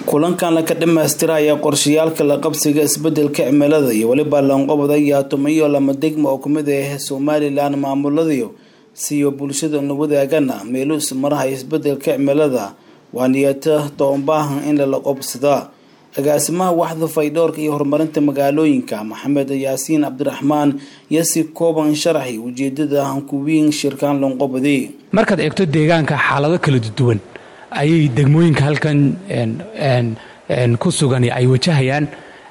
kulankan la ka dhamaystiraya qorshayaalka la qabsiga isbedelka cimilada iyo waliba lanqobadaya tumayo lama degmo oo kumid ah Soomaaliland maamuladiyo siyo bulshada wadagana meelo maraha isbedelka cimilada waaniyata toonbaahan in la qabsada agaasimaha waxda faydoorka iyo horumarinta magaalooyinka Maxamed Yaasiin Cabdiraxmaan yasi kooban sharaxi ujeedada hankuwiin shirkaan lanqobadii markaad eegto deegaanka xaalado kala duwan ayay degmooyinka halkan ku sugan ay wajahayaan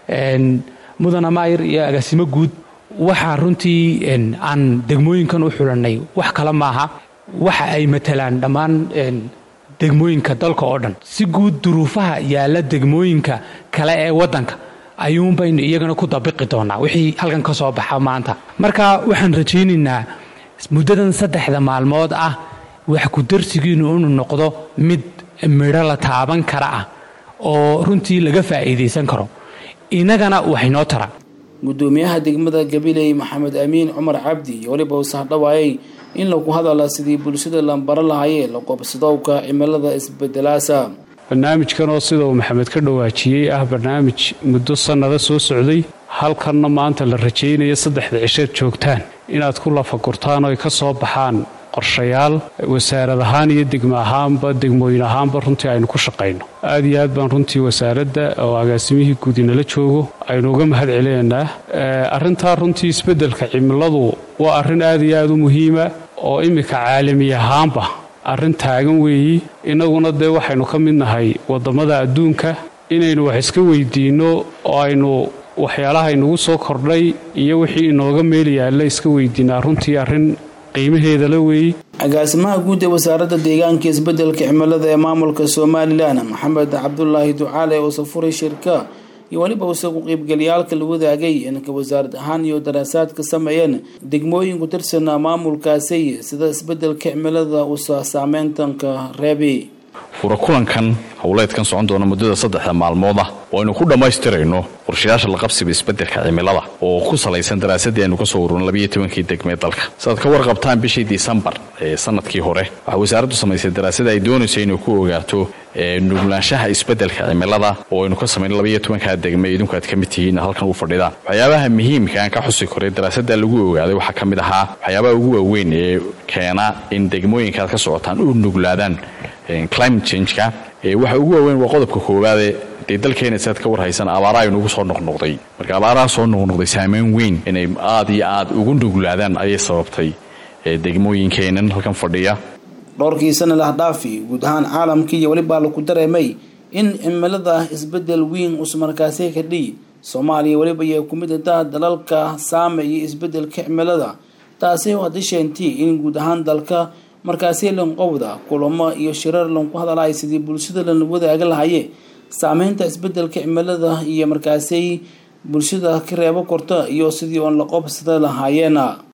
mudana maayir iyo agaasimo guud waxa runtii aan degmooyinkan u xulanay wax kala maaha waxa ay matalaan dhamaan degmooyinka dalka oo dhan si guud duruufaha yaala degmooyinka kale ee wadanka ayuun baynu iyagana ku dabiqi doonaa wixii halkan ka soo baxa maanta marka waxaan rajaynaynaa muddadan 3 maalmood ah wax ku darsigiinu inuu noqdo mid midho la taaban kara ah oo runtii laga faa'iideysan karo inagana waxay noo tara gudoomiyaha degmada Gabiley Maxamed Amiin Cumar Cabdi waliba uu saxdhawaayay in lagu hadalo sidii bulshada lambar lahaayeen la qabsadowka cimilada isbedelaasa barnaamijkan oo sidoo Maxamed ka dhawaajiyay ah barnaamij muddo sanado soo socday halkanna maanta la rajaynayo 3 cisho joogtaan inaad ku lafakurtaan oo ka soo baxaan qorshayaal wasaarad ahaan iyo degmo ahaanba degmooyin ahaanba runtii aynu ku shaqeyno aad iyo aad baan runtii wasaaradda oo agaasimihii guud inala joogo aynu uga mahad celinaynaa arrintaa runtii isbedelka cimiladu waa arrin aad iyo aad u muhiima oo imika caalami ahaanba arrin taagan weeyi inaguna dee waxaynu ka mid nahay wadamada adduunka inaynu wax iska weydiino oo aynu waxyaalaha inagu soo kordhay iyo wixii inooga meel yaalla iska weydiinaa runtii arrin qiimaheeda la weeyay agaasimaha guud ee wasaaradda deegaanka isbedelka cimilada ee maamulka Soomaaliland Maxamed Cabdullaahi Ducaale oo safuray shirka iyo waliba uu qaybgaliyaalka la wadaagay in ka wasaarad ahaan iyo daraasaad ka sameeyeen degmooyin ku tirsan maamulkaasi sida isbedelka cimilada uu saameyntanka reebi furo kulankan hawleedkan socon doona muddada 3 maalmood ah oo aynu ku dhamaystirayno qorshayaasha la qabsiga isbedelka cimilada oo ku salaysan daraasadii aynu ka soo ururnay 12 degme dalka saad ka warqabtaan bishii December ee sanadkii hore waxa wasaaraddu samaysay daraasad ay doonayso inay ku ogaato nuglaanshaha isbedelka cimilada oo aynu ka sameeyay 12 degme idinku aad ka mid tihiin halkan u fadhidaan waxyaabaha muhiimka aan ka xusi koray daraasadda lagu ogaaday waxa ka mid ahaa waxyaabaha ugu waaweyn ee keena in degmooyinka ka socotaan u nuglaadaan climate change-ka waxa ugu weyn waa qodobka koowaad ee dalkeena saad ka warhaysan abaaraha inuu soo noqnoqday marka abaaraha soo noqnoqday saameyn weyn inay aad iyo aad ugu nuglaadaan ayay sababtay degmooyinkeenan halkan fadhiya dhowrkii sano la dhaafi guud ahaan caalamka iyo waliba la ku dareemay in cimilada isbedel weyn uu markaasi ka dhigay Soomaaliya waliba ay ku mid tahay dalalka saameeyay isbedelka cimilada taasi oo hadisheentay in guud ahaan dalka markaasi lanqowda kulamo iyo shirar lanku hadalay sidii bulshada la wadaaga lahaayeen saameynta isbedelka cimilada iyo markaasi bulshada ka reebo korto iyo sidii on la qabsada lahaayeen